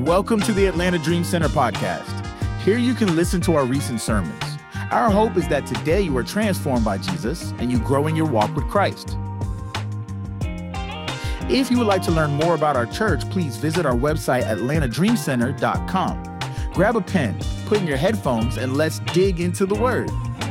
Welcome to the Atlanta Dream Center podcast. Here you can listen to our recent sermons. Our hope is that today you are transformed by Jesus and you grow in your walk with Christ. If you would like to learn more about our church, please visit our website, atlantadreamcenter.com. Grab a pen, put in your headphones, and let's dig into the Word.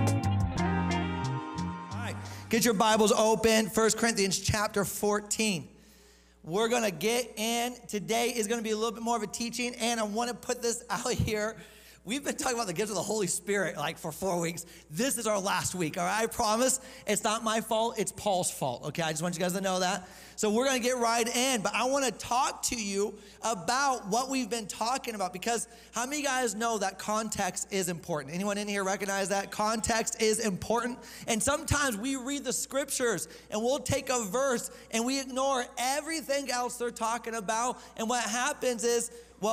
All right, get your Bibles open, 1 Corinthians chapter 14. We're going to get in. Today is going to be a little bit more of a teaching, and I want to put this out here. We've been talking about the gifts of the Holy Spirit like for 4 weeks. This is our last week, all right? I promise it's not my fault, it's Paul's fault, okay? I just want you guys to know that. So we're going to get right in, but I want to talk to you about what we've been talking about, because how many of you guys know that context is important? Anyone in here recognize that? Context is important. And sometimes we read the scriptures and we'll take a verse and we ignore everything else they're talking about. And what happens is,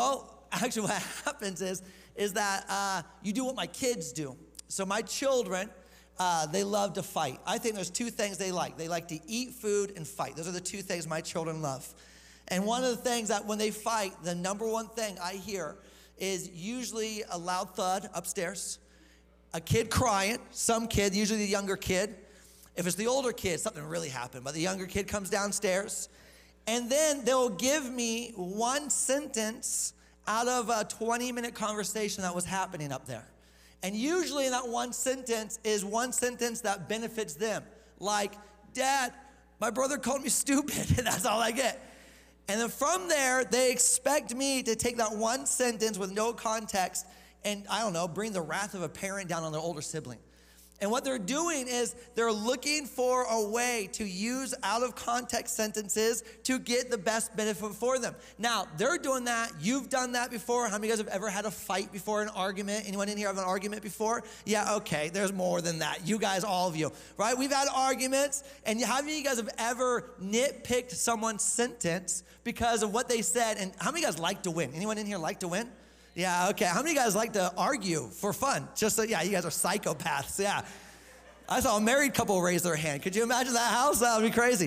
is that you do what my kids do. So my children, they love to fight. I think there's two things they like. They like to eat food and fight. Those are the two things my children love. And one of the things that when they fight, the number one thing I hear is usually a loud thud upstairs, a kid crying, some kid, usually the younger kid. If it's the older kid, something really happened, but the younger kid comes downstairs. And then they'll give me one sentence out of a 20-minute conversation that was happening up there. And usually in that one sentence is one sentence that benefits them. Like, Dad, my brother called me stupid, and that's all I get. And then from there, they expect me to take that one sentence with no context and, bring the wrath of a parent down on their older sibling. And what they're doing is they're looking for a way to use out of context sentences to get the best benefit for them. Now, they're doing that. You've done that before. How many of you guys have ever had a fight before, an argument? Anyone in here have an argument before? Yeah, okay, there's more than that. You guys, all of you, right? We've had arguments, and how many of you guys have ever nitpicked someone's sentence because of what they said? And how many of you guys like to win? Anyone in here like to win? Yeah, okay. How many of you guys like to argue for fun? You guys are psychopaths, yeah. I saw a married couple raise their hand. Could you imagine that house? That would be crazy.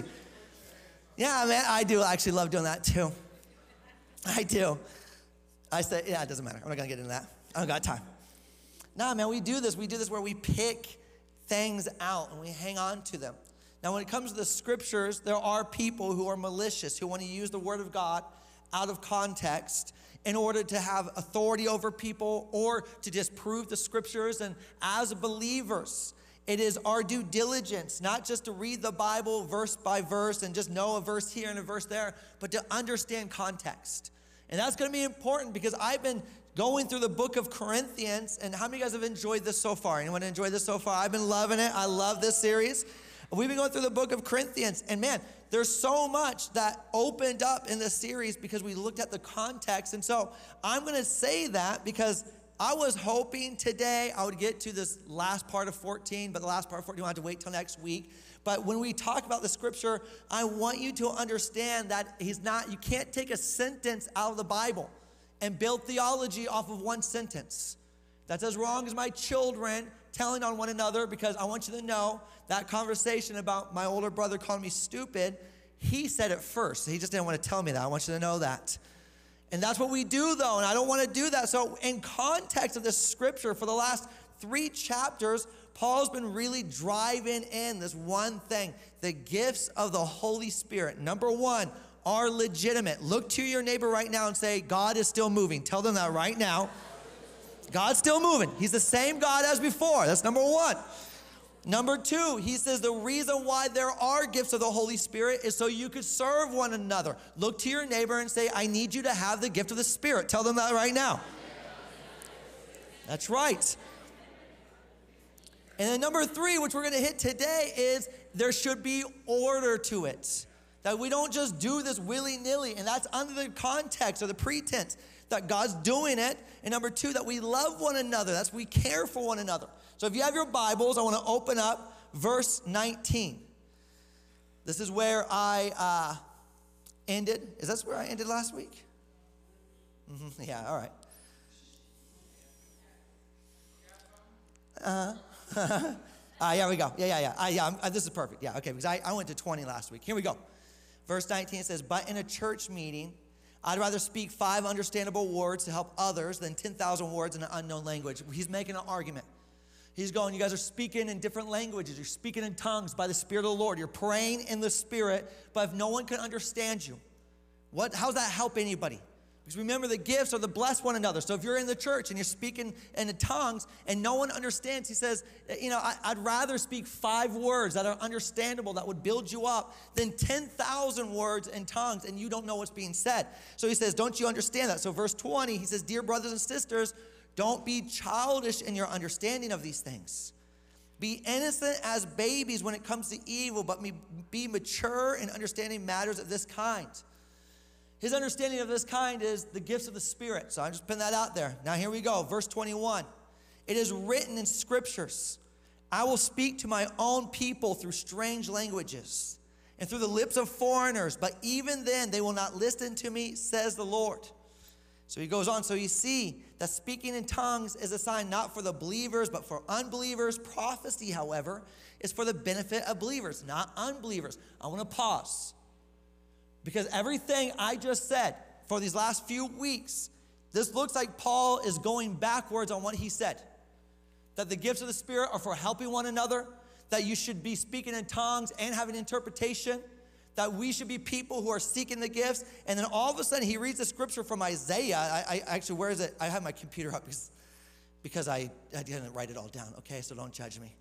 Yeah, man, I do actually love doing that too. I do. I say, yeah, it doesn't matter. I'm not gonna get into that. I don't got time. Nah, man, we do this. We do this where we pick things out and we hang on to them. Now, when it comes to the scriptures, there are people who are malicious, who want to use the word of God out of context in order to have authority over people or to disprove the scriptures. And as believers, it is our due diligence, not just to read the Bible verse by verse and just know a verse here and a verse there, but to understand context. And that's going to be important because I've been going through the book of Corinthians, and how many of you guys have enjoyed this so far? Anyone enjoyed this so far? I've been loving it. I love this series. We've been going through the book of Corinthians, and man, there's so much that opened up in this series because we looked at the context. And so I'm going to say that because I was hoping today I would get to this last part of 14, but the last part of 14 we'll have to wait till next week. But when we talk about the scripture, I want you to understand that you can't take a sentence out of the Bible and build theology off of one sentence. That's as wrong as my children telling on one another, because I want you to know that conversation about my older brother calling me stupid, he said it first. He just didn't want to tell me that. I want you to know that. And that's what we do, though, and I don't want to do that. So in context of this scripture, for the last 3 chapters, Paul's been really driving in this one thing, the gifts of the Holy Spirit. Number 1, are legitimate. Look to your neighbor right now and say, God is still moving. Tell them that right now. God's still moving. He's the same God as before. That's number 1. Number 2, he says the reason why there are gifts of the Holy Spirit is so you could serve one another. Look to your neighbor and say, I need you to have the gift of the Spirit. Tell them that right now. That's right. And then number 3, which we're going to hit today, is there should be order to it. That we don't just do this willy-nilly, and that's under the context or the pretense that God's doing it. And number 2, that we love one another. That's we care for one another. So if you have your Bibles, I want to open up verse 19. This is where I ended. Is this where I ended last week? Mm-hmm. Yeah, all right. Yeah, we go. Yeah. This is perfect. Yeah, okay, because I went to 20 last week. Here we go. Verse 19 says, but in a church meeting, I'd rather speak 5 understandable words to help others than 10,000 words in an unknown language. He's making an argument. He's going, you guys are speaking in different languages. You're speaking in tongues by the Spirit of the Lord. You're praying in the Spirit, but if no one can understand you, how's that help anybody? Because remember, the gifts are to bless one another. So if you're in the church and you're speaking in the tongues and no one understands, he says, I'd rather speak 5 words that are understandable, that would build you up, than 10,000 words in tongues and you don't know what's being said. So he says, don't you understand that? So verse 20, he says, dear brothers and sisters, don't be childish in your understanding of these things. Be innocent as babies when it comes to evil, but be mature in understanding matters of this kind. His understanding of this kind is the gifts of the Spirit. So I'm just putting that out there. Now here we go, verse 21. It is written in scriptures, I will speak to my own people through strange languages and through the lips of foreigners, but even then they will not listen to me, says the Lord. So he goes on, so you see that speaking in tongues is a sign not for the believers, but for unbelievers. Prophecy, however, is for the benefit of believers, not unbelievers. I want to pause. Because everything I just said for these last few weeks, this looks like Paul is going backwards on what he said. That the gifts of the Spirit are for helping one another, that you should be speaking in tongues and having interpretation, that we should be people who are seeking the gifts. And then all of a sudden he reads the scripture from Isaiah. I actually, where is it? I have my computer up because I didn't write it all down, okay? So don't judge me.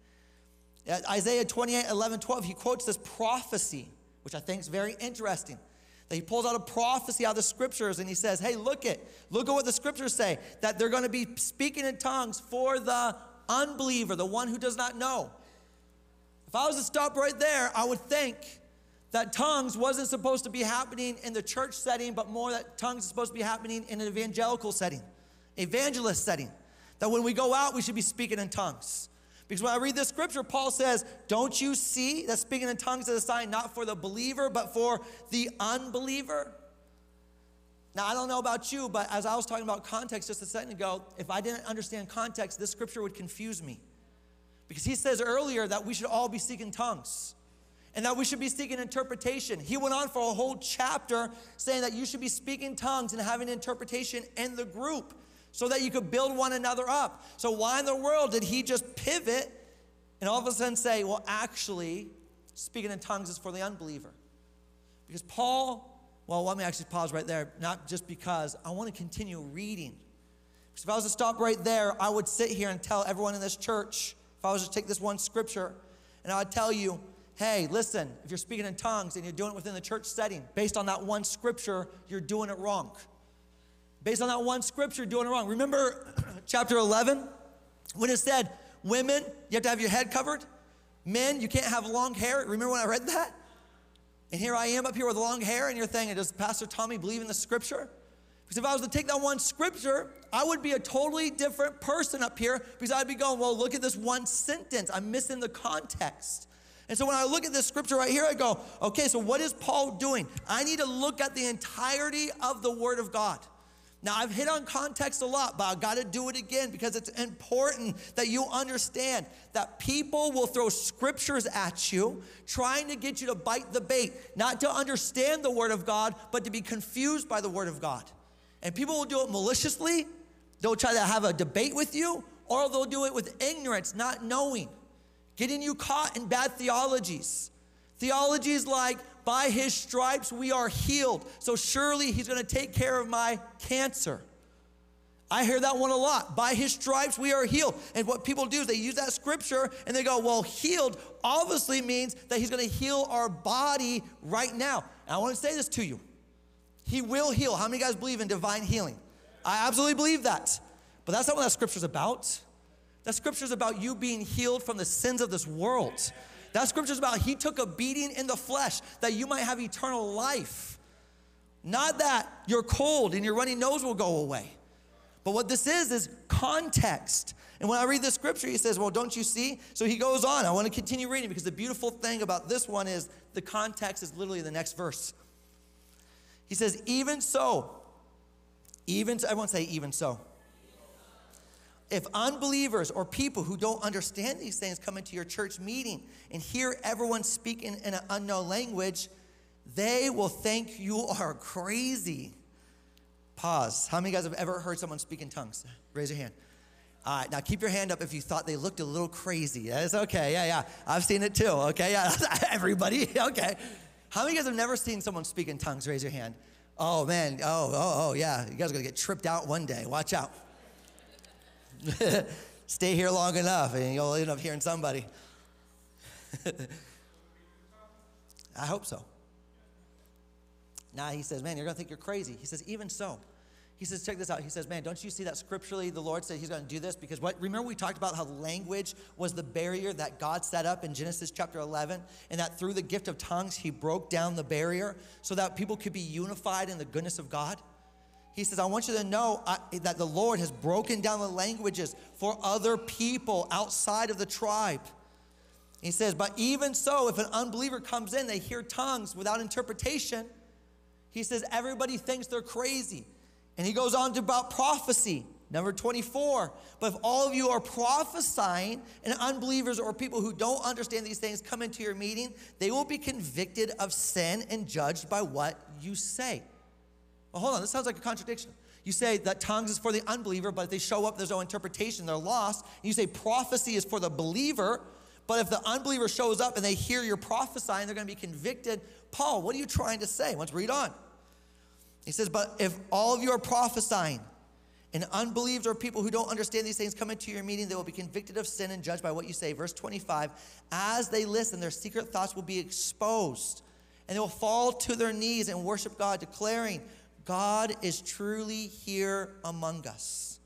Isaiah 28, 11, 12, he quotes this prophecy, which I think is very interesting. That he pulls out a prophecy out of the scriptures and he says, hey, look at what the scriptures say, that they're going to be speaking in tongues for the unbeliever, the one who does not know. If I was to stop right there, I would think that tongues wasn't supposed to be happening in the church setting, but more that tongues is supposed to be happening in an evangelical setting, evangelist setting. That when we go out, we should be speaking in tongues. Because when I read this scripture, Paul says, don't you see that speaking in tongues is a sign not for the believer, but for the unbeliever? Now, I don't know about you, but as I was talking about context just a second ago, if I didn't understand context, this scripture would confuse me. Because he says earlier that we should all be speaking tongues and that we should be seeking interpretation. He went on for a whole chapter saying that you should be speaking tongues and having interpretation in the group, so that you could build one another up. So why in the world did he just pivot and all of a sudden say, well, actually, speaking in tongues is for the unbeliever? Because let me actually pause right there, not just because I want to continue reading. Because if I was to stop right there, I would sit here and tell everyone in this church, if I was to take this one scripture, and I would tell you, hey, listen, if you're speaking in tongues and you're doing it within the church setting, based on that one scripture, you're doing it wrong. Based on that one scripture, doing it wrong. Remember chapter 11, when it said, women, you have to have your head covered. Men, you can't have long hair. Remember when I read that? And here I am up here with long hair, and you're thinking, does Pastor Tommy believe in the scripture? Because if I was to take that one scripture, I would be a totally different person up here, because I'd be going, well, look at this one sentence. I'm missing the context. And so when I look at this scripture right here, I go, okay, so what is Paul doing? I need to look at the entirety of the Word of God. Now, I've hit on context a lot, but I've got to do it again because it's important that you understand that people will throw scriptures at you trying to get you to bite the bait, not to understand the Word of God, but to be confused by the Word of God. And people will do it maliciously. They'll try to have a debate with you, or they'll do it with ignorance, not knowing, getting you caught in bad theologies. Theologies like, by his stripes we are healed, so surely he's going to take care of my cancer. I hear that one a lot. By his stripes we are healed. And what people do is they use that scripture and they go, well, healed obviously means that he's going to heal our body right now. And I want to say this to you. He will heal. How many guys believe in divine healing? I absolutely believe that. But that's not what that scripture's about. That scripture's about you being healed from the sins of this world. That scripture's about he took a beating in the flesh that you might have eternal life. Not that your cold and your runny nose will go away. But what this is context. And when I read this scripture, he says, well, don't you see? So he goes on. I want to continue reading because the beautiful thing about this one is the context is literally the next verse. He says, even so, everyone say even so. If unbelievers or people who don't understand these things come into your church meeting and hear everyone speaking in an unknown language, they will think you are crazy. Pause. How many of you guys have ever heard someone speak in tongues? Raise your hand. All right, now keep your hand up if you thought they looked a little crazy. That's okay, yeah. I've seen it too, okay? Yeah, everybody, okay. How many of you guys have never seen someone speak in tongues? Raise your hand. Oh, man, yeah. You guys are going to get tripped out one day. Watch out. Stay here long enough and you'll end up hearing somebody. I hope so. Now he says, man, you're going to think you're crazy. He says, even so. He says, check this out. He says, man, don't you see that scripturally the Lord said he's going to do this? Because remember we talked about how language was the barrier that God set up in Genesis chapter 11, and that through the gift of tongues, he broke down the barrier so that people could be unified in the goodness of God. He says, I want you to know that the Lord has broken down the languages for other people outside of the tribe. He says, but even so, if an unbeliever comes in, they hear tongues without interpretation, he says, everybody thinks they're crazy. And he goes on to about prophecy, number 24. But if all of you are prophesying and unbelievers or people who don't understand these things come into your meeting, they will be convicted of sin and judged by what you say. Well, hold on, this sounds like a contradiction. You say that tongues is for the unbeliever, but if they show up, there's no interpretation, they're lost. And you say prophecy is for the believer, but if the unbeliever shows up and they hear you're prophesying, they're going to be convicted. Paul, what are you trying to say? Let's read on. He says, but if all of you are prophesying and unbelievers or people who don't understand these things come into your meeting, they will be convicted of sin and judged by what you say. Verse 25, as they listen, their secret thoughts will be exposed, and they will fall to their knees and worship God, declaring, God is truly here among us.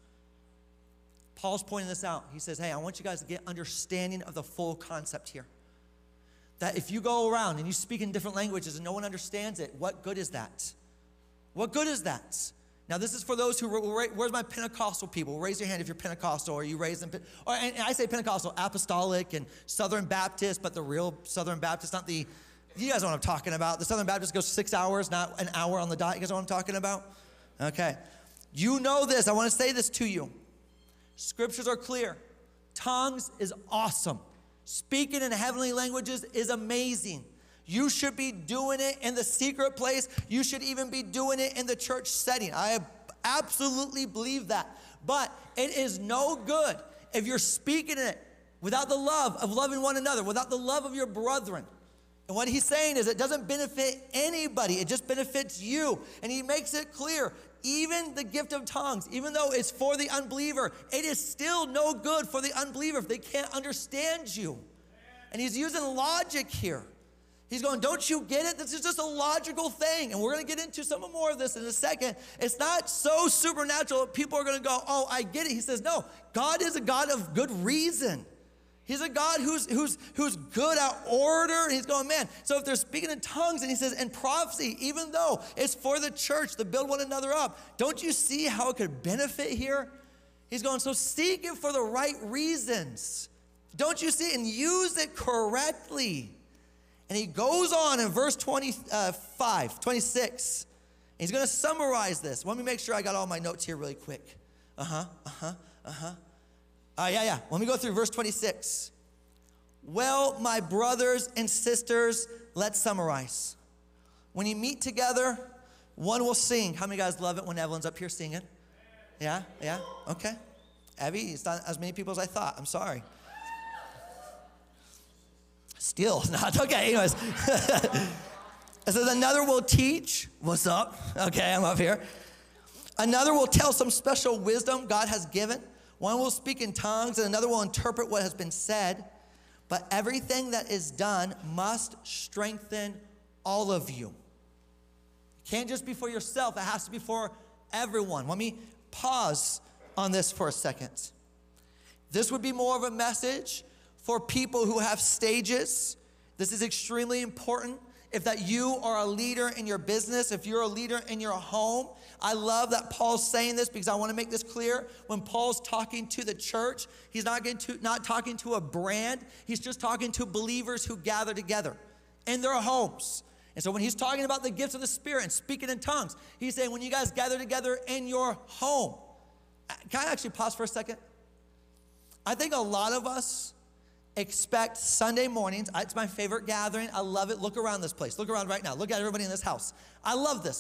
Paul's pointing this out. He says, hey, I want you guys to get understanding of the full concept here. That if you go around and you speak in different languages and no one understands it, what good is that? What good is that? Now, this is for those who, where's my Pentecostal people? Raise your hand if you're Pentecostal or you raised in, and I say Pentecostal, apostolic and Southern Baptist, but the real Southern Baptist, not the, you guys know what I'm talking about. The Southern Baptist goes 6 hours, not an hour on the dot. You guys know what I'm talking about? Okay. You know this. I want to say this to you. Scriptures are clear. Tongues is awesome. Speaking in heavenly languages is amazing. You should be doing it in the secret place. You should even be doing it in the church setting. I absolutely believe that. But it is no good if you're speaking it without the love of loving one another, without the love of your brethren. And what he's saying is it doesn't benefit anybody. It just benefits you. And he makes it clear, even the gift of tongues, even though it's for the unbeliever, it is still no good for the unbeliever if they can't understand you. And he's using logic here. He's going, don't you get it? This is just a logical thing. And we're going to get into some more of this in a second. It's not so supernatural that people are going to go, oh, I get it. He says, no, God is a God of good reason. He's a God who's good at order. And he's going, man, so if they're speaking in tongues, and he says, and prophecy, even though it's for the church to build one another up, don't you see how it could benefit here? He's going, so seek it for the right reasons. Don't you see? And use it correctly. And he goes on in verse 26. And he's going to summarize this. Let me make sure I got all my notes here really quick. Yeah. Let me go through verse 26. Well, my brothers and sisters, let's summarize. When you meet together, one will sing. How many guys love it when Evelyn's up here singing? Yeah? Okay. Evie, it's not as many people as I thought. I'm sorry. Still not. Okay, anyways. It says, another will teach. What's up? Okay, I'm up here. Another will tell some special wisdom God has given. One will speak in tongues, and another will interpret what has been said. But everything that is done must strengthen all of you. It can't just be for yourself. It has to be for everyone. Let me pause on this for a second. This would be more of a message for people who have stages. This is extremely important. If that you are a leader in your business, if you're a leader in your home, I love that Paul's saying this because I want to make this clear. When Paul's talking to the church, he's not talking to a brand. He's just talking to believers who gather together in their homes. And so when he's talking about the gifts of the Spirit and speaking in tongues, he's saying when you guys gather together in your home. Can I actually pause for a second? I think a lot of us expect Sunday mornings. It's my favorite gathering. I love it. Look around this place. Look around right now. Look at everybody in this house. I love this.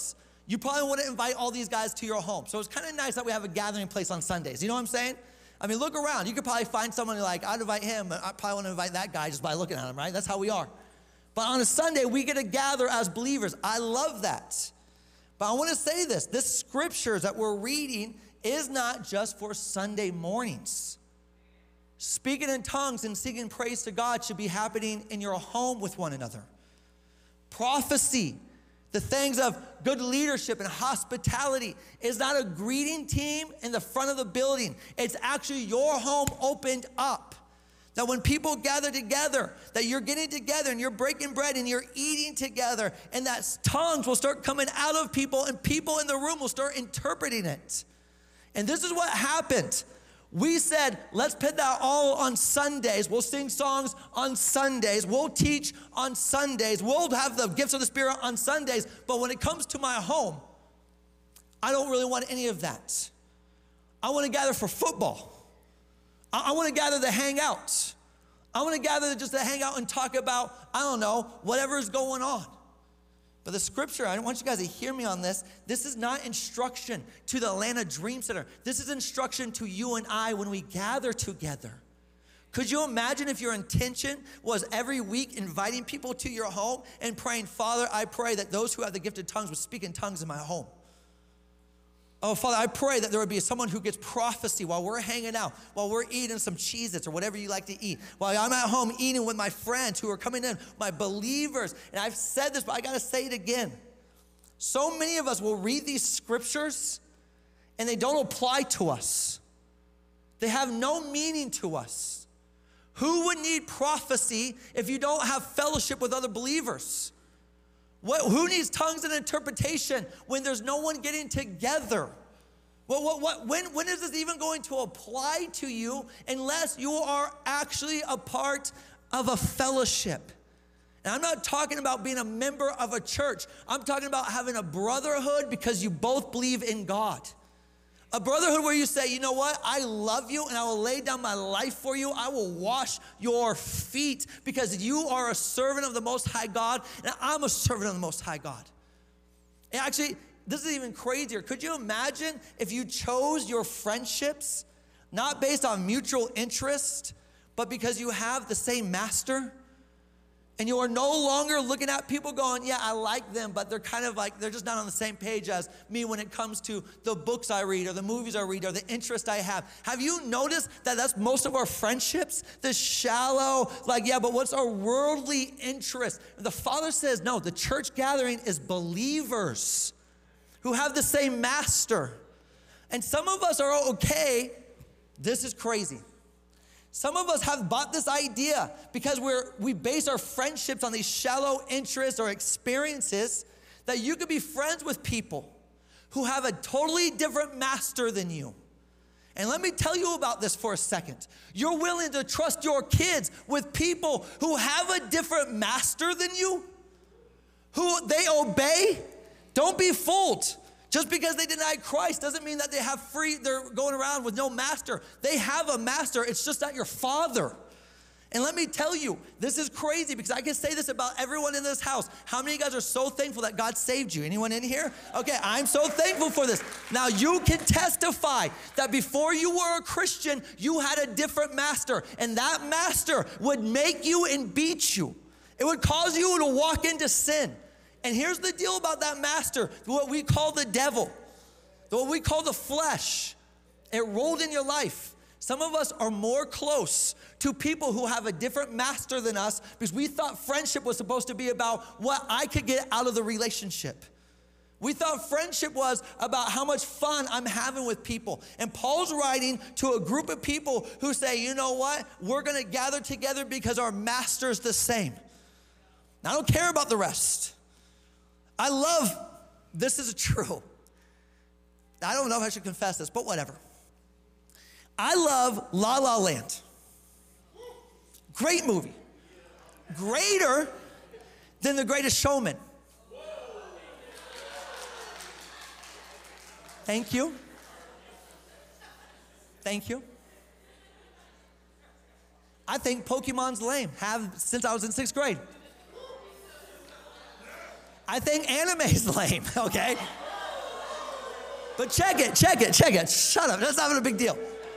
you probably want to invite all these guys to your home. So it's kind of nice that we have a gathering place on Sundays. You know what I'm saying? I mean, look around. You could probably find someone you're like, I'd invite him, but I probably want to invite that guy just by looking at him, right? That's how we are. But on a Sunday, we get to gather as believers. I love that. But I want to say this scriptures that we're reading is not just for Sunday mornings. Speaking in tongues and singing praise to God should be happening in your home with one another. Prophecy, the things of good leadership and hospitality is not a greeting team in the front of the building. It's actually your home opened up. That when people gather together, that you're getting together and you're breaking bread and you're eating together, and that tongues will start coming out of people and people in the room will start interpreting it. And this is what happened. We said, let's put that all on Sundays. We'll sing songs on Sundays. We'll teach on Sundays. We'll have the gifts of the Spirit on Sundays. But when it comes to my home, I don't really want any of that. I want to gather for football. I want to gather to hang out. I want to gather just to hang out and talk about, I don't know, whatever is going on. But the scripture, I want you guys to hear me on this. This is not instruction to the Atlanta Dream Center. This is instruction to you and I when we gather together. Could you imagine if your intention was every week inviting people to your home and praying, Father, I pray that those who have the gift of tongues would speak in tongues in my home. Oh, Father, I pray that there would be someone who gets prophecy while we're hanging out, while we're eating some Cheez-Its or whatever you like to eat, while I'm at home eating with my friends who are coming in, my believers. And I've said this, but I got to say it again. So many of us will read these scriptures and they don't apply to us. They have no meaning to us. Who would need prophecy if you don't have fellowship with other believers? Who needs tongues and interpretation when there's no one getting together? When is this even going to apply to you unless you are actually a part of a fellowship? And I'm not talking about being a member of a church. I'm talking about having a brotherhood because you both believe in God. A brotherhood where you say, you know what? I love you and I will lay down my life for you. I will wash your feet because you are a servant of the Most High God and I'm a servant of the Most High God. And actually, this is even crazier. Could you imagine if you chose your friendships not based on mutual interest, but because you have the same master? And you are no longer looking at people going, yeah, I like them, but they're kind of like, they're just not on the same page as me when it comes to the books I read or the movies I read or the interest I have. Have you noticed that that's most of our friendships? This shallow, like, yeah, but what's our worldly interest? And the Father says, no, the church gathering is believers who have the same master. And some of us are okay. This is crazy. Some of us have bought this idea because we base our friendships on these shallow interests or experiences that you could be friends with people who have a totally different master than you. And let me tell you about this for a second. You're willing to trust your kids with people who have a different master than you, who they obey. Don't be fooled. Just because they deny Christ doesn't mean that they're going around with no master. They have a master, it's just not your father. And let me tell you, this is crazy because I can say this about everyone in this house. How many of you guys are so thankful that God saved you? Anyone in here? Okay, I'm so thankful for this. Now you can testify that before you were a Christian, you had a different master, and that master would make you and beat you. It would cause you to walk into sin. And here's the deal about that master, what we call the devil, what we call the flesh. It rolled in your life. Some of us are more close to people who have a different master than us because we thought friendship was supposed to be about what I could get out of the relationship. We thought friendship was about how much fun I'm having with people. And Paul's writing to a group of people who say, you know what? We're going to gather together because our master's the same. Now, I don't care about the rest. I love, this is true. I don't know if I should confess this, but whatever. I love La La Land. Great movie. Greater than The Greatest Showman. Thank you. Thank you. I think Pokemon's lame. Have since I was in 6th grade. I think anime's lame, okay? But check it. Shut up, that's not even a big deal.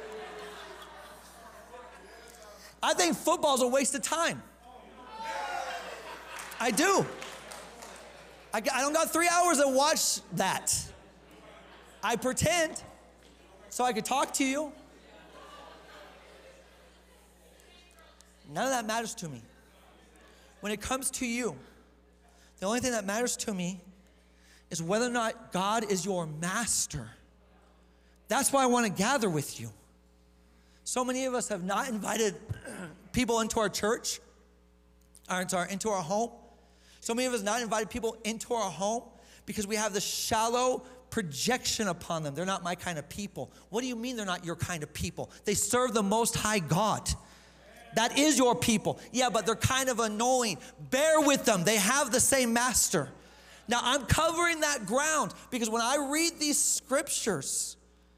I think football's a waste of time. I do. I don't got 3 hours to watch that. I pretend so I could talk to you. None of that matters to me. When it comes to you, the only thing that matters to me is whether or not God is your master. That's why I want to gather with you. So many of us have not invited people into our church, or into our home. So many of us not invited people into our home because we have this shallow projection upon them. They're not my kind of people. What do you mean they're not your kind of people? They serve the Most High God. That is your people. Yeah, but they're kind of annoying. Bear with them. They have the same master. Now, I'm covering that ground because when I read these scriptures,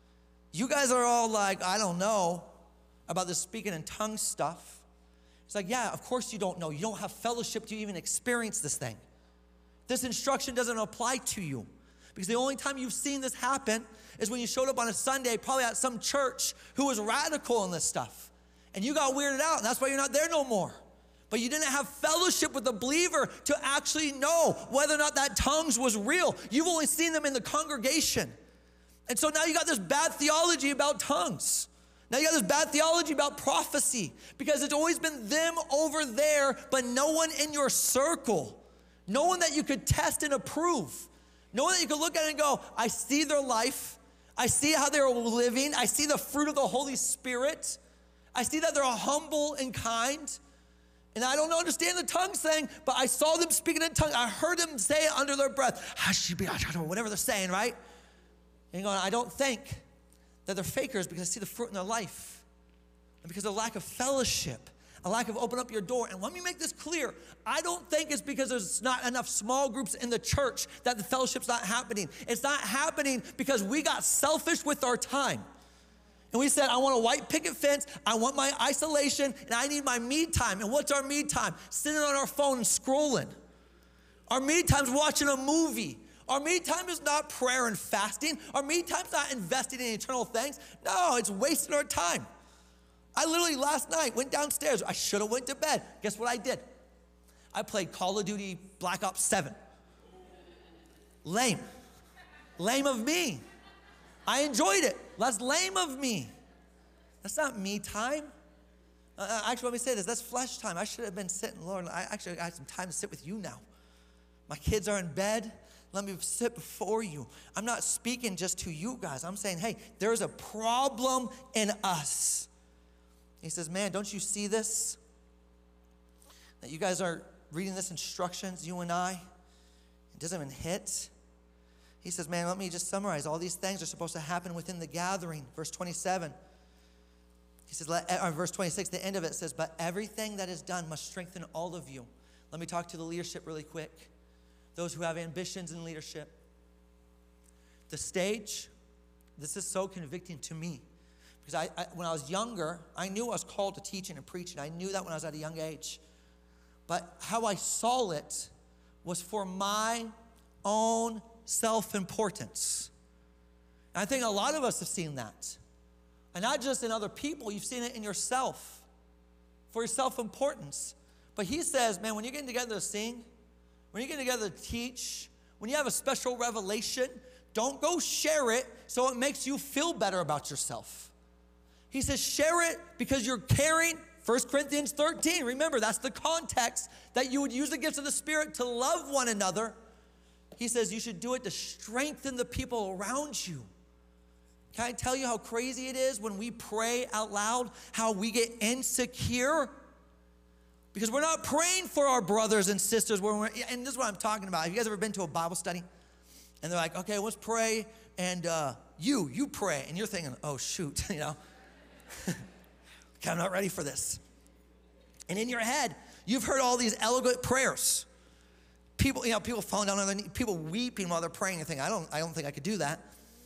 you guys are all like, I don't know about this speaking in tongues stuff. It's like, yeah, of course you don't know. You don't have fellowship to even experience this thing. This instruction doesn't apply to you because the only time you've seen this happen is when you showed up on a Sunday, probably at some church who was radical in this stuff. And you got weirded out, and that's why you're not there no more. But you didn't have fellowship with the believer to actually know whether or not that tongues was real. You've only seen them in the congregation. And so now you got this bad theology about tongues. Now you got this bad theology about prophecy because it's always been them over there, but no one in your circle. No one that you could test and approve. No one that you could look at and go, I see their life. I see how they're living. I see the fruit of the Holy Spirit. I see that they're humble and kind. And I don't understand the tongues thing, but I saw them speaking in tongues. I heard them say it under their breath. Whatever they're saying, right? And you're going, I don't think that they're fakers because I see the fruit in their life. And because of lack of fellowship, a lack of open up your door. And let me make this clear. I don't think it's because there's not enough small groups in the church that the fellowship's not happening. It's not happening because we got selfish with our time. And we said, I want a white picket fence, I want my isolation, and I need my me time. And what's our me time? Sitting on our phone and scrolling. Our me time's watching a movie. Our me time is not prayer and fasting. Our me time's not investing in eternal things. No, it's wasting our time. I literally last night went downstairs. I should have went to bed. Guess what I did? I played Call of Duty Black Ops 7. Lame. Lame of me. I enjoyed it. That's lame of me. That's not me time. Actually, let me say this. That's flesh time. I should have been sitting, Lord, I got some time to sit with you now. My kids are in bed. Let me sit before you. I'm not speaking just to you guys. I'm saying, hey, there's a problem in us. He says, man, don't you see this? That you guys are reading this instructions, you and I. It doesn't even hit. He says, man, let me just summarize. All these things are supposed to happen within the gathering. Verse 27. He says, verse 26, the end of it says, but everything that is done must strengthen all of you. Let me talk to the leadership really quick. Those who have ambitions in leadership. The stage, this is so convicting to me. Because when I was younger, I knew I was called to teaching and preaching. I knew that when I was at a young age. But how I saw it was for my own self-importance. And I think a lot of us have seen that. And not just in other people, you've seen it in yourself. For your self-importance. But he says, man, when you're getting together to sing, when you're getting together to teach, when you have a special revelation, don't go share it so it makes you feel better about yourself. He says, share it because you're carrying 1 Corinthians 13. Remember, that's the context that you would use the gifts of the Spirit to love one another. He says you should do it to strengthen the people around you. Can I tell you how crazy it is when we pray out loud, how we get insecure? Because we're not praying for our brothers and sisters. And this is what I'm talking about. Have you guys ever been to a Bible study? And they're like, okay, let's pray. And you pray. And you're thinking, oh, shoot, you know. Okay, I'm not ready for this. And in your head, you've heard all these eloquent prayers. People falling down on their knees, people weeping while they're praying and thinking, I don't think I could do that.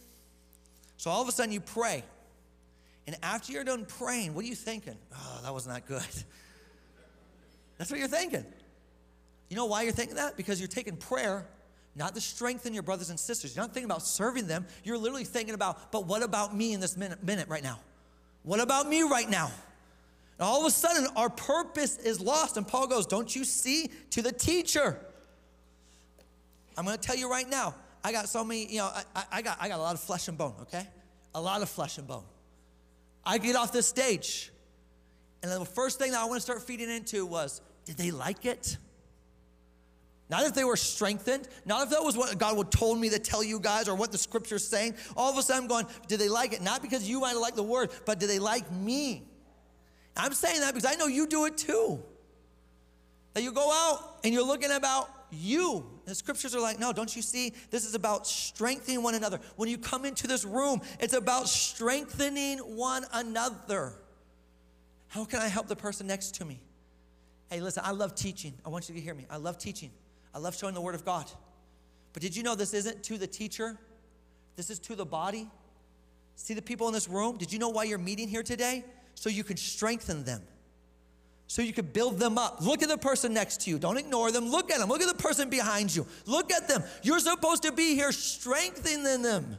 So all of a sudden you pray. And after you're done praying, what are you thinking? Oh, that wasn't that good. That's what you're thinking. You know why you're thinking that? Because you're taking prayer not to strengthen your brothers and sisters. You're not thinking about serving them. You're literally thinking about, but what about me in this minute right now? What about me right now? And all of a sudden, our purpose is lost. And Paul goes, don't you see, to the teacher. I'm going to tell you right now, I got so many, I got a lot of flesh and bone, okay? A lot of flesh and bone. I get off this stage, and the first thing that I want to start feeding into was, did they like it? Not if they were strengthened, not if that was what God would told me to tell you guys or what the scripture's saying. All of a sudden I'm going, did they like it? Not because you might have liked the word, but did they like me? I'm saying that because I know you do it too. That you go out and you're looking about you. And the scriptures are like, no, don't you see? This is about strengthening one another. When you come into this room, it's about strengthening one another. How can I help the person next to me? Hey, listen, I love teaching. I want you to hear me. I love teaching. I love showing the word of God. But did you know this isn't to the teacher? This is to the body. See the people in this room? Did you know why you're meeting here today? So you can strengthen them. So you can build them up. Look at the person next to you. Don't ignore them. Look at them. Look at the person behind you. Look at them. You're supposed to be here strengthening them.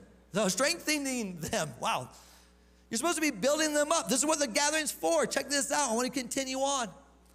Wow. You're supposed to be building them up. This is what the gathering's for. Check this out. I want to continue on.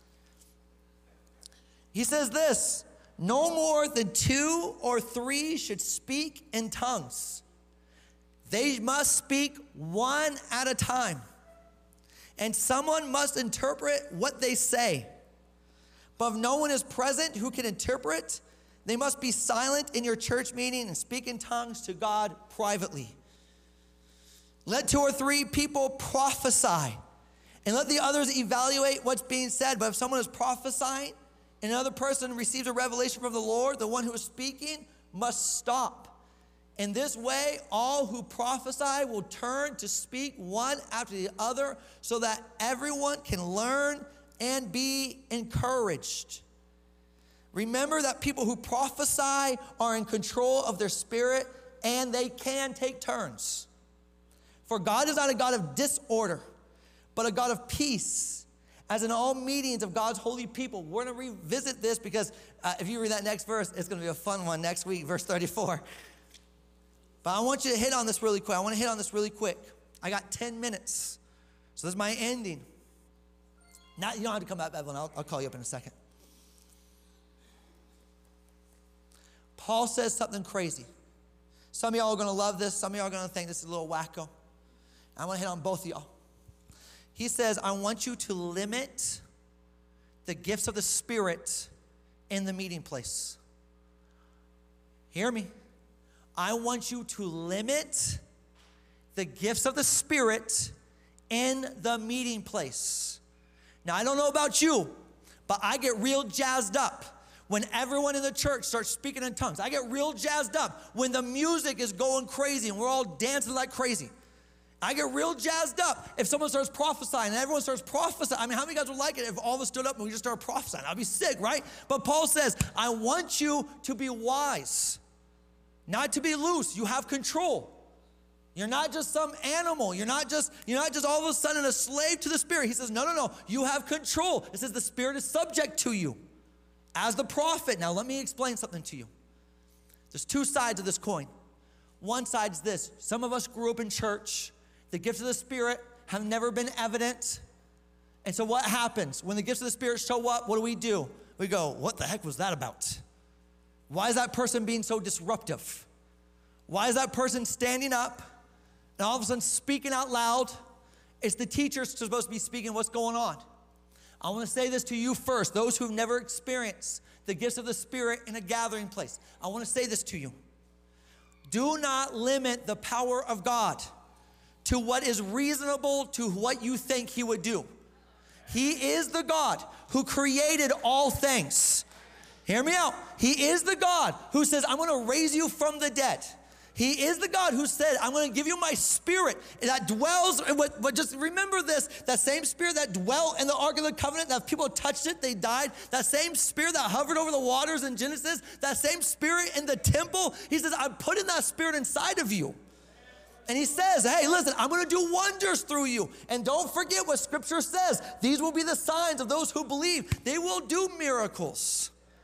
He says this, no more than 2 or 3 should speak in tongues. They must speak one at a time. And someone must interpret what they say. But if no one is present who can interpret, they must be silent in your church meeting and speak in tongues to God privately. Let 2 or 3 people prophesy, and let the others evaluate what's being said. But if someone is prophesying, and another person receives a revelation from the Lord, the one who is speaking must stop. In this way, all who prophesy will turn to speak one after the other so that everyone can learn and be encouraged. Remember that people who prophesy are in control of their spirit and they can take turns. For God is not a God of disorder, but a God of peace. As in all meetings of God's holy people. We're going to revisit this because if you read that next verse, it's going to be a fun one next week, verse 34. But I want you to hit on this really quick. I got 10 minutes. So this is my ending. Now, you don't have to come back, Evelyn. I'll call you up in a second. Paul says something crazy. Some of y'all are going to love this. Some of y'all are going to think this is a little wacko. I want to hit on both of y'all. He says, I want you to limit the gifts of the Spirit in the meeting place. Hear me. I want you to limit the gifts of the Spirit in the meeting place. Now, I don't know about you, but I get real jazzed up when everyone in the church starts speaking in tongues. I get real jazzed up when the music is going crazy and we're all dancing like crazy. I get real jazzed up if someone starts prophesying and everyone starts prophesying. I mean, how many guys would like it if all of us stood up and we just started prophesying? I'd be sick, right? But Paul says, I want you to be wise, not to be loose. You have control. You're not just some animal. You're not just all of a sudden a slave to the Spirit. He says, no. You have control. It says the Spirit is subject to you as the prophet. Now, let me explain something to you. There's 2 sides of this coin. One side is this. Some of us grew up in church. The gifts of the Spirit have never been evident. And so what happens? When the gifts of the Spirit show up, what do? We go, what the heck was that about? Why is that person being so disruptive? Why is that person standing up and all of a sudden speaking out loud? It's the teacher supposed to be speaking what's going on. I want to say this to you first, those who've never experienced the gifts of the Spirit in a gathering place. I want to say this to you. Do not limit the power of God to what is reasonable to what you think he would do. He is the God who created all things. Hear me out. He is the God who says, I'm going to raise you from the dead. He is the God who said, I'm going to give you my Spirit that dwells, but just remember this, that same Spirit that dwelt in the Ark of the Covenant, that if people touched it, they died. That same Spirit that hovered over the waters in Genesis, that same Spirit in the temple, he says, I'm putting that Spirit inside of you. And he says, hey, listen, I'm going to do wonders through you. And don't forget what Scripture says. These will be the signs of those who believe. They will do miracles.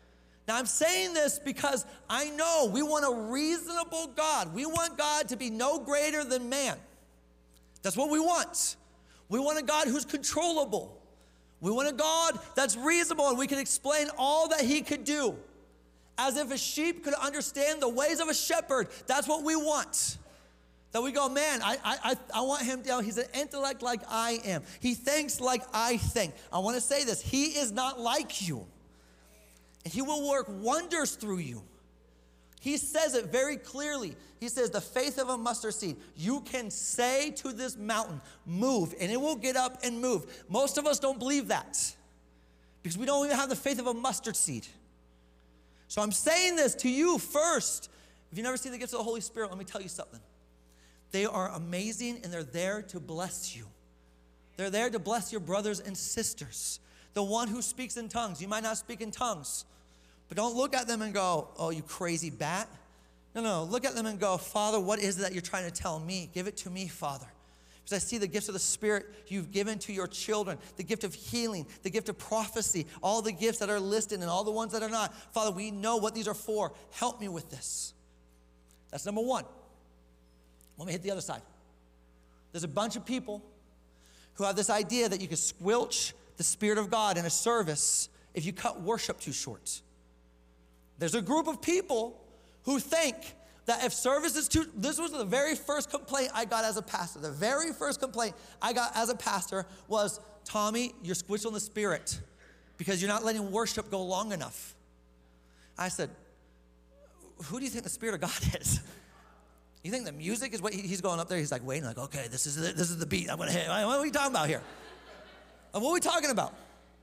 Now, I'm saying this because I know we want a reasonable God. We want God to be no greater than man. That's what we want. We want a God who's controllable. We want a God that's reasonable and we can explain all that he could do. As if a sheep could understand the ways of a shepherd. That's what we want. That we go, man, I want him down. He's an intellect like I am. He thinks like I think. I want to say this. He is not like you. And he will work wonders through you. He says it very clearly. He says, the faith of a mustard seed. You can say to this mountain, move, and it will get up and move. Most of us don't believe that because we don't even have the faith of a mustard seed. So I'm saying this to you first. If you've never seen the gifts of the Holy Spirit, let me tell you something. They are amazing, and they're there to bless you. They're there to bless your brothers and sisters. The one who speaks in tongues. You might not speak in tongues, but don't look at them and go, oh, you crazy bat. No. Look at them and go, Father, what is it that you're trying to tell me? Give it to me, Father. Because I see the gifts of the Spirit you've given to your children, the gift of healing, the gift of prophecy, all the gifts that are listed and all the ones that are not. Father, we know what these are for. Help me with this. That's number one. Let me hit the other side. There's a bunch of people who have this idea that you can squelch the Spirit of God in a service if you cut worship too short. There's a group of people who think that if service is too, this was the very first complaint I got as a pastor. The very first complaint I got as a pastor was, Tommy, you're squelching the Spirit because you're not letting worship go long enough. I said, who do you think the Spirit of God is? You think the music is what he's going up there? He's like waiting, like, okay, this is the beat I'm gonna hit. What are we talking about here? What are we talking about?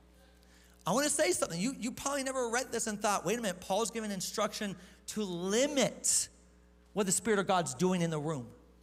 I want to say something. You probably never read this and thought, wait a minute, Paul's giving instruction to limit what the Spirit of God's doing in the room.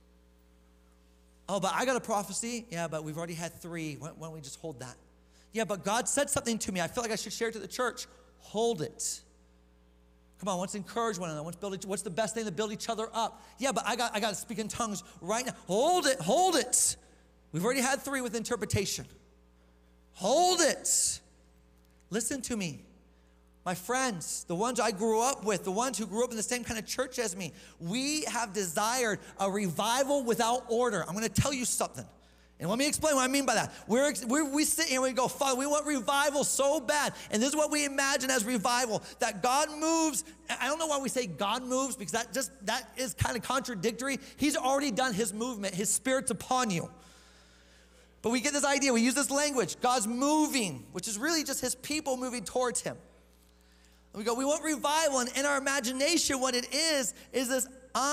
Oh, but I got a prophecy. Yeah, but we've already had 3. Why don't we just hold that? Yeah, but God said something to me. I feel like I should share it to the church. Hold it. Come on, let's encourage one another. What's the best thing to build each other up? Yeah, but I got to speak in tongues right now. Hold it. We've already had 3 with interpretation. Hold it. Listen to me. My friends, the ones I grew up with, the ones who grew up in the same kind of church as me, we have desired a revival without order. I'm going to tell you something. And let me explain what I mean by that. We sit here and we go, Father, we want revival so bad. And this is what we imagine as revival, that God moves. I don't know why we say God moves, because that is kind of contradictory. He's already done his movement. His Spirit's upon you. But we get this idea. We use this language. God's moving, which is really just his people moving towards him. And we go, we want revival. And in our imagination, what it is this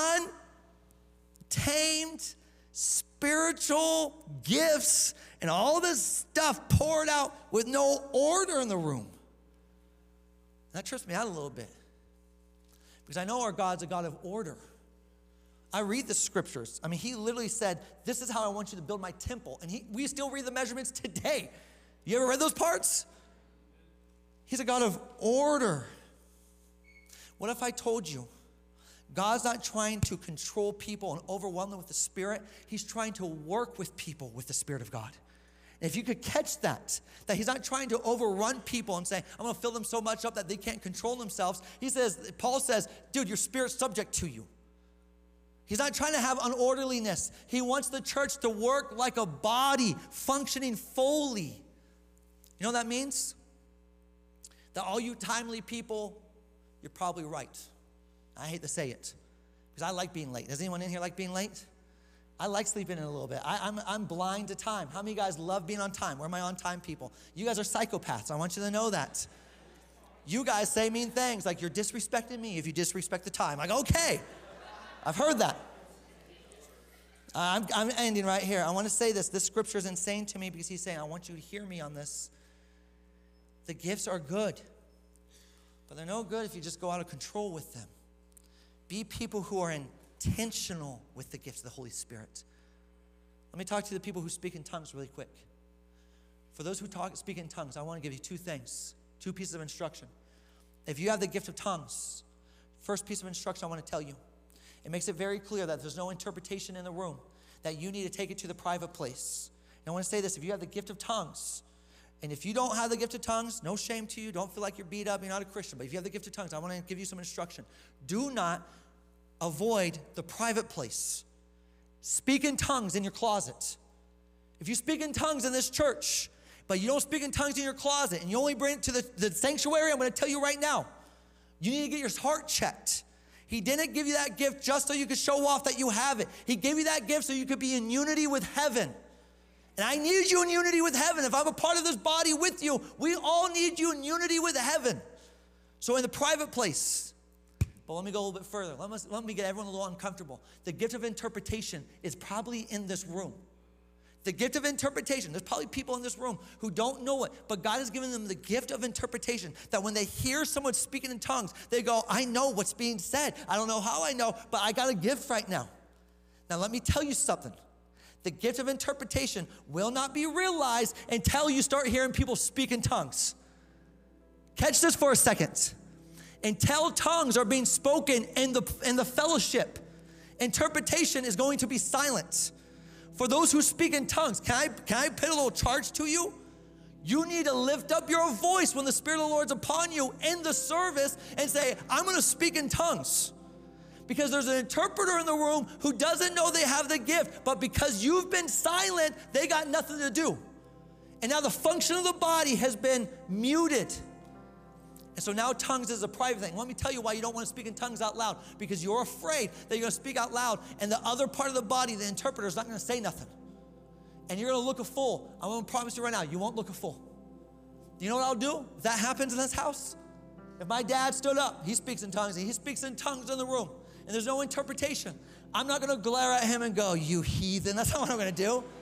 untamed spiritual gifts and all this stuff poured out with no order in the room. That trips me out a little bit, because I know our God's a God of order. I read the scriptures. I mean, he literally said, this is how I want you to build my temple. And we still read the measurements today. You ever read those parts? He's a God of order. What if I told you God's not trying to control people and overwhelm them with the Spirit. He's trying to work with people with the Spirit of God. And if you could catch that he's not trying to overrun people and say, I'm going to fill them so much up that they can't control themselves. Paul says, dude, your spirit's subject to you. He's not trying to have unorderliness. He wants the church to work like a body, functioning fully. You know what that means? That all you timely people, you're probably right. I hate to say it, because I like being late. Does anyone in here like being late? I like sleeping in a little bit. I'm blind to time. How many of you guys love being on time? Where are my on-time people? You guys are psychopaths. I want you to know that. You guys say mean things like, you're disrespecting me if you disrespect the time. Like, okay, I've heard that. I'm ending right here. I want to say this. This scripture is insane to me, because he's saying, I want you to hear me on this. The gifts are good, but they're no good if you just go out of control with them. Be people who are intentional with the gifts of the Holy Spirit. Let me talk to the people who speak in tongues really quick. For those who speak in tongues, I want to give you 2 things, 2 pieces of instruction. If you have the gift of tongues, first piece of instruction I want to tell you, it makes it very clear that there's no interpretation in the room, that you need to take it to the private place. And I want to say this, if you have the gift of tongues, And if you don't have the gift of tongues, no shame to you. Don't feel like you're beat up. You're not a Christian. But if you have the gift of tongues, I want to give you some instruction. Do not avoid the private place. Speak in tongues in your closet. If you speak in tongues in this church, but you don't speak in tongues in your closet, and you only bring it to the sanctuary, I'm going to tell you right now, you need to get your heart checked. He didn't give you that gift just so you could show off that you have it. He gave you that gift so you could be in unity with heaven. And I need you in unity with heaven. If I'm a part of this body with you, we all need you in unity with heaven. So in the private place, but let me go a little bit further. Let me get everyone a little uncomfortable. The gift of interpretation is probably in this room. The gift of interpretation, there's probably people in this room who don't know it, but God has given them the gift of interpretation, that when they hear someone speaking in tongues, they go, I know what's being said. I don't know how I know, but I got a gift right now. Now let me tell you something. The gift of interpretation will not be realized until you start hearing people speak in tongues. Catch this for a second. Until tongues are being spoken in the fellowship, interpretation is going to be silent. For those who speak in tongues, can I put a little charge to you? You need to lift up your voice when the Spirit of the Lord's upon you in the service and say, I'm going to speak in tongues. Because there's an interpreter in the room who doesn't know they have the gift, but because you've been silent, they got nothing to do. And now the function of the body has been muted. And so now tongues is a private thing. Let me tell you why you don't want to speak in tongues out loud. Because you're afraid that you're going to speak out loud and the other part of the body, the interpreter, is not going to say nothing. And you're going to look a fool. I'm going to promise you right now, you won't look a fool. You know what I'll do if that happens in this house? If my dad stood up, he speaks in tongues, and he speaks in tongues in the room, and there's no interpretation, I'm not going to glare at him and go, you heathen. That's not what I'm going to do.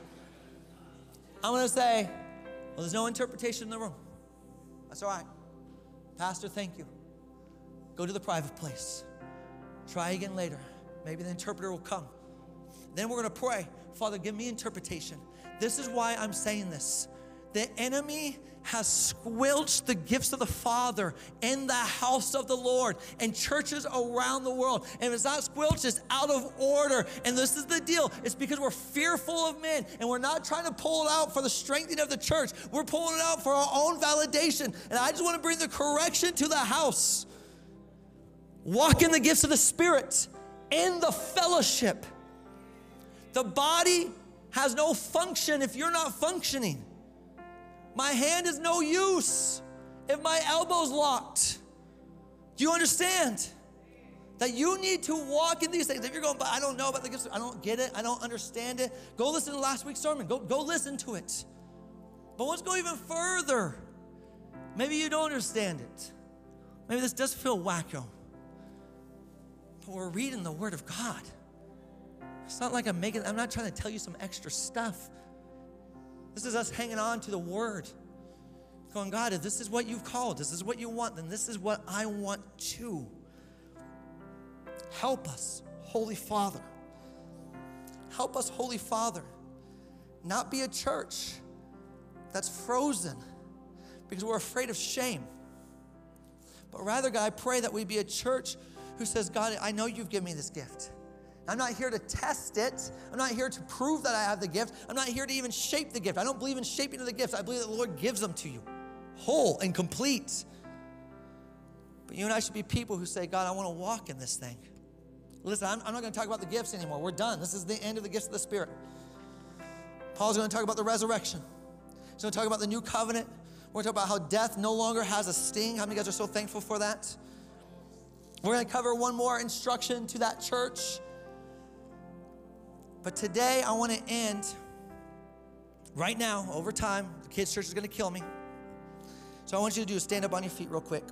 I'm going to say, well, there's no interpretation in the room. That's all right. Pastor, thank you. Go to the private place. Try again later. Maybe the interpreter will come. Then we're going to pray, Father, give me interpretation. This is why I'm saying this. The enemy has squelched the gifts of the Father in the house of the Lord and churches around the world. And if it's not squelched, it's out of order. And this is the deal. It's because we're fearful of men, and we're not trying to pull it out for the strengthening of the church. We're pulling it out for our own validation. And I just want to bring the correction to the house. Walk in the gifts of the Spirit in the fellowship. The body has no function if you're not functioning. My hand is no use if my elbow's locked. Do you understand? That you need to walk in these things. If you're going, but I don't know about the gifts, I don't get it, I don't understand it, go listen to last week's sermon. Go listen to it. But let's go even further. Maybe you don't understand it. Maybe this does feel wacko. But we're reading the Word of God. It's not like I'm not trying to tell you some extra stuff. This is us hanging on to the Word. Going, God, if this is what you've called, this is what you want, then this is what I want too. Help us, Holy Father. Help us, Holy Father, not be a church that's frozen because we're afraid of shame. But rather, God, I pray that we be a church who says, God, I know you've given me this gift. I'm not here to test it. I'm not here to prove that I have the gift. I'm not here to even shape the gift. I don't believe in shaping of the gifts. I believe that the Lord gives them to you, whole and complete. But you and I should be people who say, God, I want to walk in this thing. Listen, I'm not going to talk about the gifts anymore. We're done. This is the end of the gifts of the Spirit. Paul's going to talk about the resurrection. He's going to talk about the new covenant. We're going to talk about how death no longer has a sting. How many of you guys are so thankful for that? We're going to cover one more instruction to that church. But today, I want to end right now, over time. The kids' church is going to kill me. So I want you to do is stand up on your feet real quick.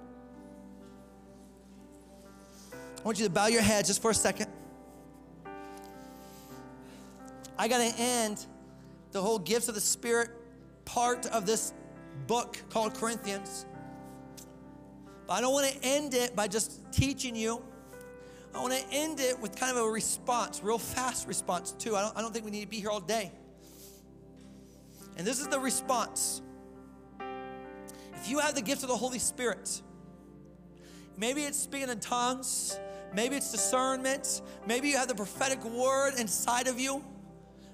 I want you to bow your heads just for a second. I got to end the whole gifts of the Spirit part of this book called Corinthians. But I don't want to end it by just teaching you. I want to end it with kind of a response, real fast response too. I don't think we need to be here all day. And this is the response. If you have the gift of the Holy Spirit, maybe it's speaking in tongues, maybe it's discernment, maybe you have the prophetic word inside of you,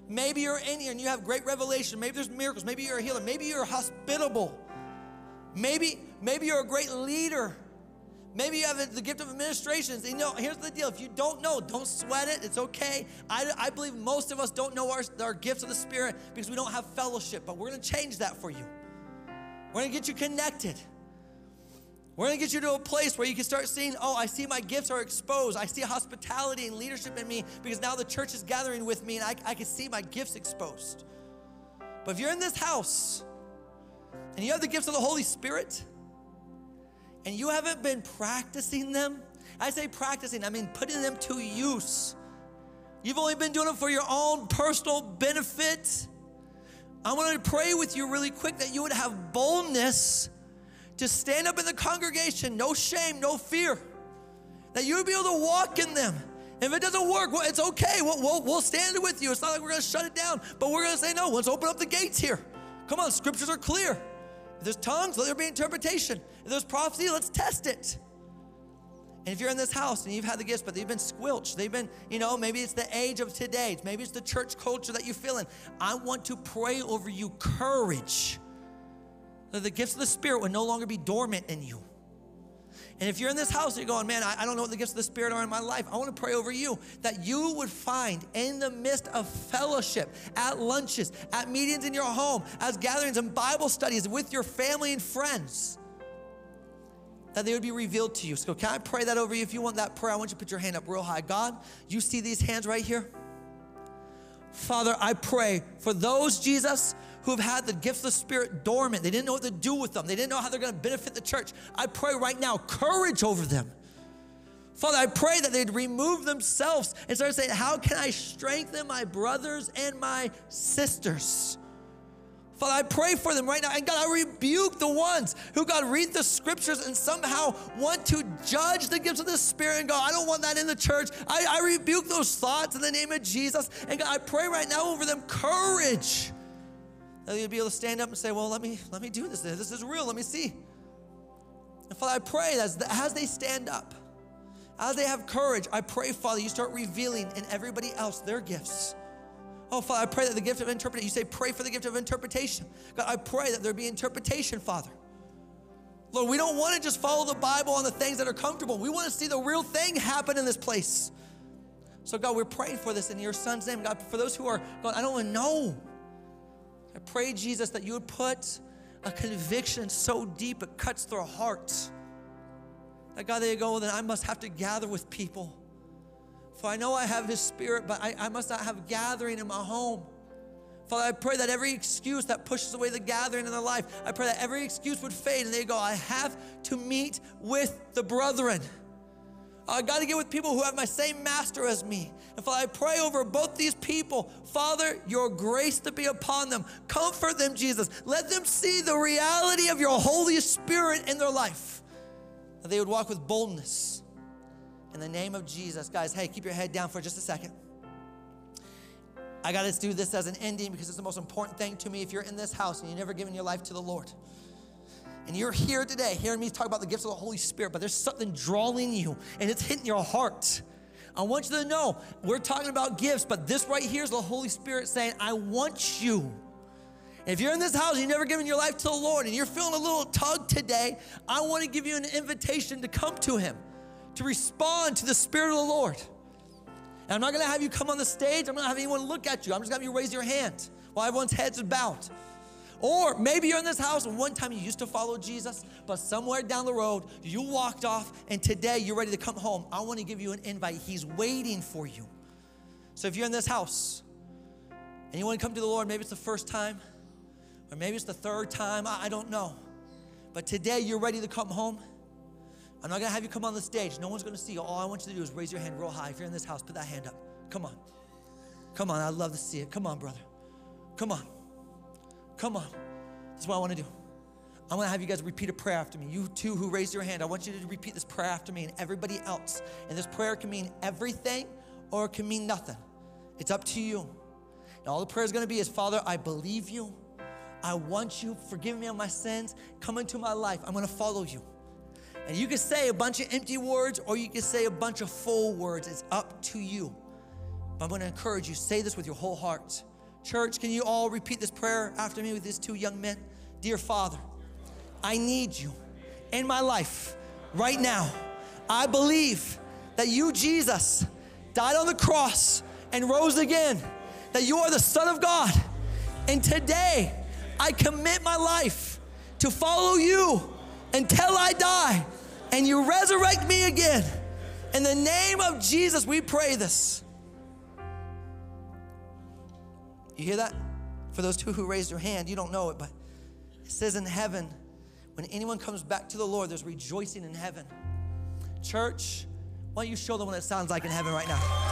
Maybe you're in here and you have great revelation. Maybe there's miracles. Maybe you're a healer. Maybe you're hospitable. Maybe you're a great leader. Maybe you have the gift of administrations. You know, here's the deal. If you don't know, don't sweat it. It's okay. I believe most of us don't know our gifts of the Spirit because we don't have fellowship. But we're going to change that for you. We're going to get you connected. We're going to get you to a place where you can start seeing, oh, I see my gifts are exposed. I see hospitality and leadership in me because now the church is gathering with me and I can see my gifts exposed. But if you're in this house and you have the gifts of the Holy Spirit and you haven't been practicing them, I say practicing, I mean putting them to use. You've only been doing it for your own personal benefit. I want to pray with you really quick that you would have boldness to stand up in the congregation, no shame, no fear, that you would be able to walk in them. If it doesn't work, well, it's okay. We'll stand with you. It's not like we're going to shut it down, but we're going to say, no, let's open up the gates here. Come on, scriptures are clear. If there's tongues, let there be interpretation. If there's prophecy, let's test it. And if you're in this house and you've had the gifts, but they've been squelched, they've been, maybe it's the age of today, maybe it's the church culture that you feel in, I want to pray over you courage, that the gifts of the Spirit would no longer be dormant in you. And if you're in this house and you're going, man, I don't know what the gifts of the Spirit are in my life, I want to pray over you that you would find in the midst of fellowship, at lunches, at meetings in your home, as gatherings and Bible studies with your family and friends, that they would be revealed to you. So can I pray that over you? If you want that prayer, I want you to put your hand up real high. God, you see these hands right here? Father, I pray for those, Jesus, who have had the gifts of the Spirit dormant. They didn't know what to do with them. They didn't know how they're going to benefit the church. I pray right now, courage over them. Father, I pray that they'd remove themselves and start saying, how can I strengthen my brothers and my sisters? Father, I pray for them right now. And God, I rebuke the ones who, God, read the scriptures and somehow want to judge the gifts of the Spirit and go, I don't want that in the church. I rebuke those thoughts in the name of Jesus. And God, I pray right now over them courage, that you'll be able to stand up and say, well, let me do this. This is real. Let me see. And Father, I pray that as they stand up, as they have courage, I pray, Father, you start revealing in everybody else their gifts. Oh, Father, I pray that the gift of interpretation, you say pray for the gift of interpretation. God, I pray that there be interpretation, Father. Lord, we don't want to just follow the Bible on the things that are comfortable. We want to see the real thing happen in this place. So God, we're praying for this in your Son's name. God, for those who are going, I don't even know. I pray, Jesus, that you would put a conviction so deep it cuts through our hearts. That God, they go, well, then I must have to gather with people. For I know I have his Spirit, but I must not have gathering in my home. Father, I pray that every excuse that pushes away the gathering in their life, I pray that every excuse would fade and they go, I have to meet with the brethren. I got to get with people who have my same master as me. And Father, I pray over both these people. Father, your grace to be upon them. Comfort them, Jesus. Let them see the reality of your Holy Spirit in their life. That they would walk with boldness. In the name of Jesus. Guys, hey, keep your head down for just a second. I got to do this as an ending because it's the most important thing to me. If you're in this house and you've never given your life to the Lord, and you're here today hearing me talk about the gifts of the Holy Spirit, but there's something drawing you and it's hitting your heart. I want you to know we're talking about gifts, but this right here is the Holy Spirit saying, I want you. If you're in this house and you've never given your life to the Lord and you're feeling a little tug today, I want to give you an invitation to come to him, to respond to the Spirit of the Lord. And I'm not going to have you come on the stage. I'm not going to have anyone look at you. I'm just going to have you raise your hand while everyone's heads are bowed. Or maybe you're in this house and one time you used to follow Jesus, but somewhere down the road you walked off and today you're ready to come home. I want to give you an invite. He's waiting for you. So if you're in this house and you want to come to the Lord, maybe it's the first time or maybe it's the third time, I don't know. But today you're ready to come home. I'm not going to have you come on the stage. No one's going to see you. All I want you to do is raise your hand real high. If you're in this house, put that hand up. Come on. Come on. I'd love to see it. Come on, brother. Come on. Come on. That's what I want to do. I'm going to have you guys repeat a prayer after me. You two who raised your hand, I want you to repeat this prayer after me and everybody else. And this prayer can mean everything or it can mean nothing. It's up to you. And all the prayer is going to be is, Father, I believe you. I want you. Forgive me of my sins. Come into my life. I'm going to follow you. And you can say a bunch of empty words or you can say a bunch of full words. It's up to you. But I'm going to encourage you, say this with your whole heart. Church, can you all repeat this prayer after me with these two young men? Dear Father, I need you in my life right now. I believe that you, Jesus, died on the cross and rose again, that you are the Son of God. And today, I commit my life to follow you until I die and you resurrect me again. In the name of Jesus, we pray this. You hear that? For those two who raised their hand, you don't know it, but it says in heaven, when anyone comes back to the Lord, there's rejoicing in heaven. Church, why don't you show them what it sounds like in heaven right now?